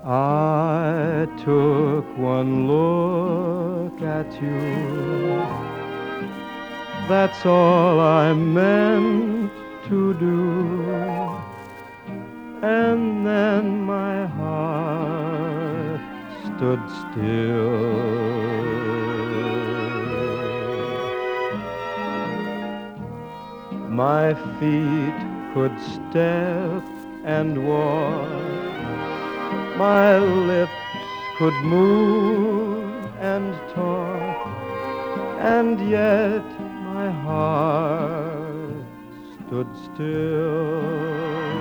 I took one look at you. That's all I meant to do. And then my heart stood still. My feet could step and walk. My lips could move and talk, and yet my heart stood still.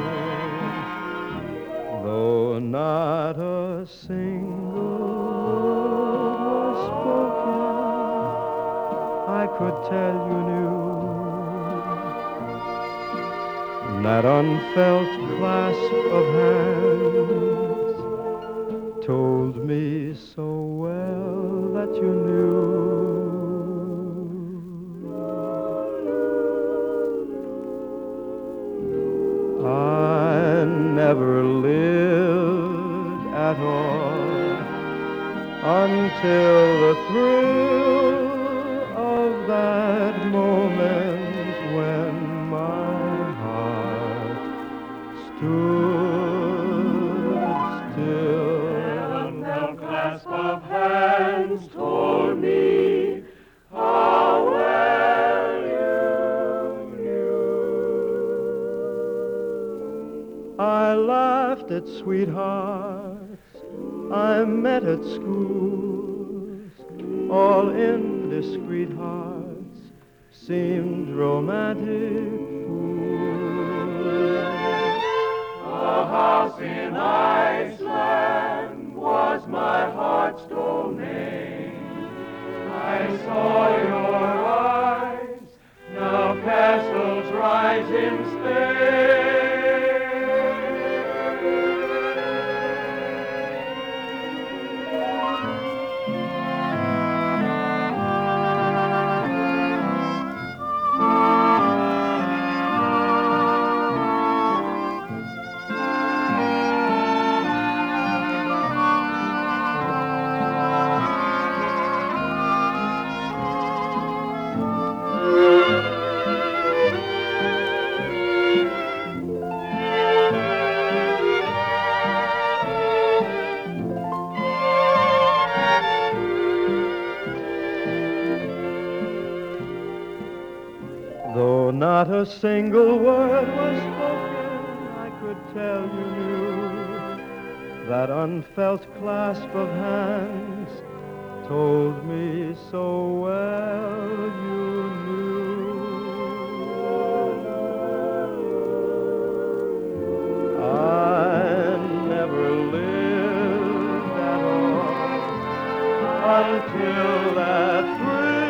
Though not a single word was spoken, I could tell you knew. That unfelt clasp of hands told me so well that you knew. I never lived at all until the thrill of that moment when my heart stood still. The clasp of hands told me how well you knew. I laughed at sweethearts I met at schools. All indiscreet hearts seemed romantic fools. A house in Iceland was my heart's domain. I saw your eyes, now castles rise in Spain. Though not a single word was spoken, I could tell you knew. That unfelt clasp of hands told me so well you knew. I never lived at all until that thrill